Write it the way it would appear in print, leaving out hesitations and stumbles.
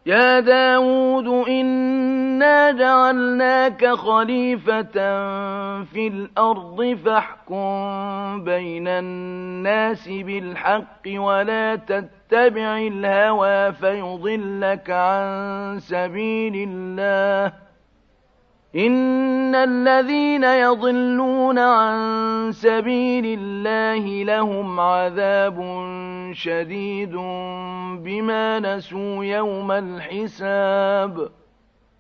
يا داود إنا جعلناك خليفة في الأرض فاحكم بين الناس بالحق ولا تتبع الهوى فيضلك عن سبيل الله إن الذين يضلون عن سبيل الله لهم عذاب شديد بما نسوا يوم الحساب